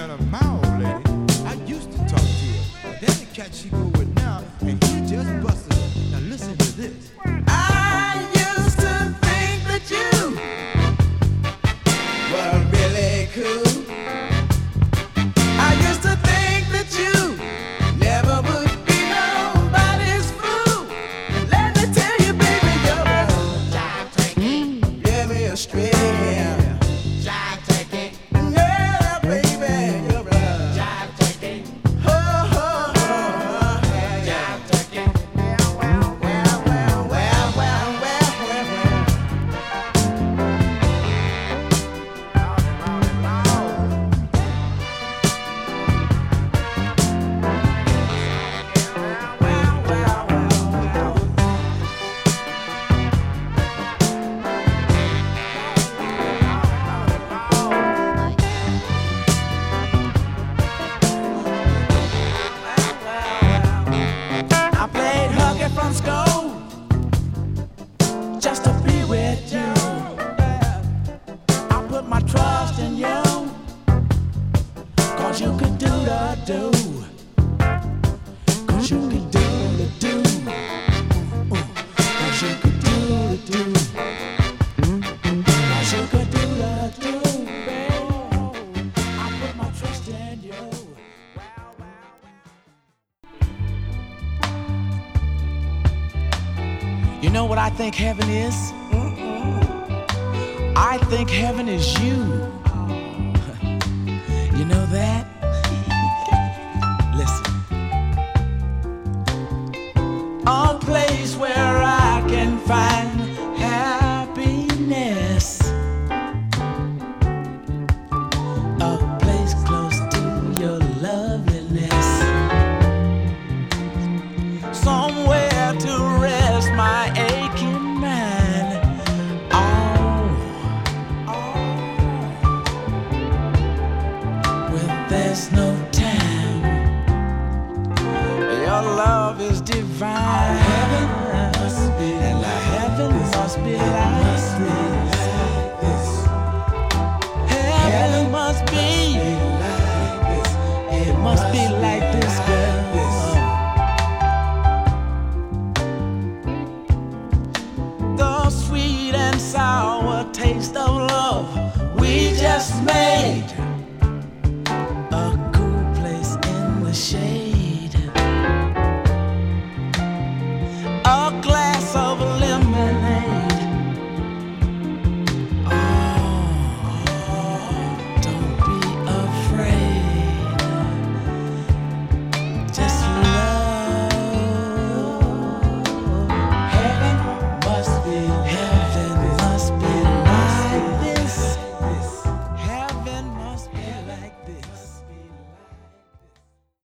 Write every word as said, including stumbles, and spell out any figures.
met a my old lady, I used to talk to her. But then the cat she go with now, and he just busted her. Now listen to this. I used to think that you were really cool. I used to think that you never would be nobody's fool. Let me tell you, baby, you're a jive turkey. Give me a straight hand. Jive turkey. Yeah, baby, you're a jive turkey. Oh, oh, oh, oh, jive turkey. Well, well, well, well, well, well, well, well. I played hooky from school just to be with you. I put my trust in you, cause you could do the do. Cause you could do the do. Cause you could do the do. Cause you could do the do, babe. I put my trust in you. You know what I think heaven is? I think heaven is you. You know that? Listen. A place where I can find happiness. A place close to your loveliness. Somewhere to rest my aching mind. Oh, oh. Well, there's no time. Your love is divine. Heaven must be, and the heaven must be like this.